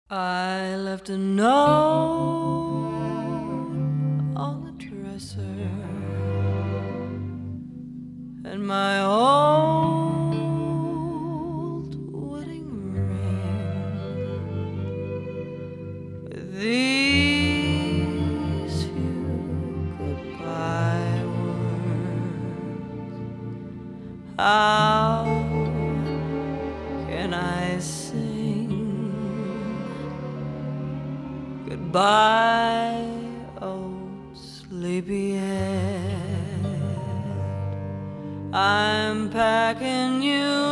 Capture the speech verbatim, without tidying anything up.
I left a note on the dresser, and my old wedding ring with these few goodbye words. How can I sing goodbye, oh sleepyhead? I'm packing you